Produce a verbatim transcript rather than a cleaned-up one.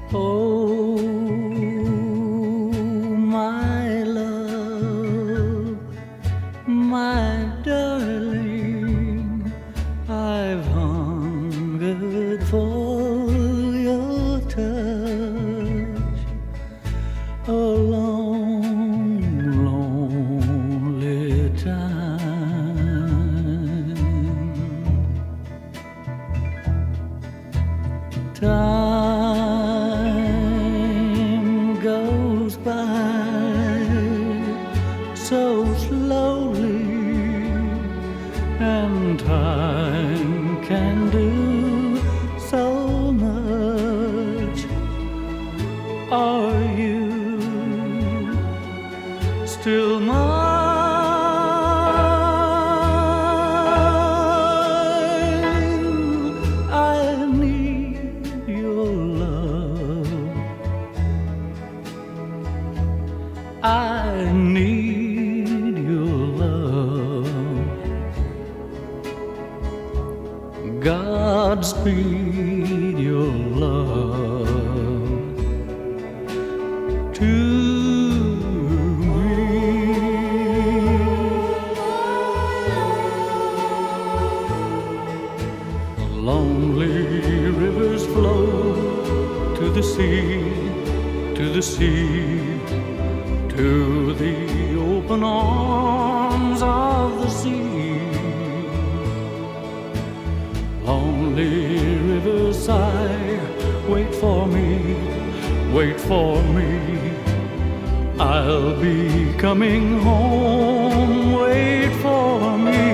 Oh, my love, my darling, I've hungered for your touch a long, lonely time. Time goes by so slowly, and time can do so much. Are you still mine? I need your love. I need your love. Godspeed your love to me. Lonely rivers flow to the sea, to the sea, to the open arms of the sea. Lonely rivers sigh, wait for me, wait for me. I'll be coming home, wait for me.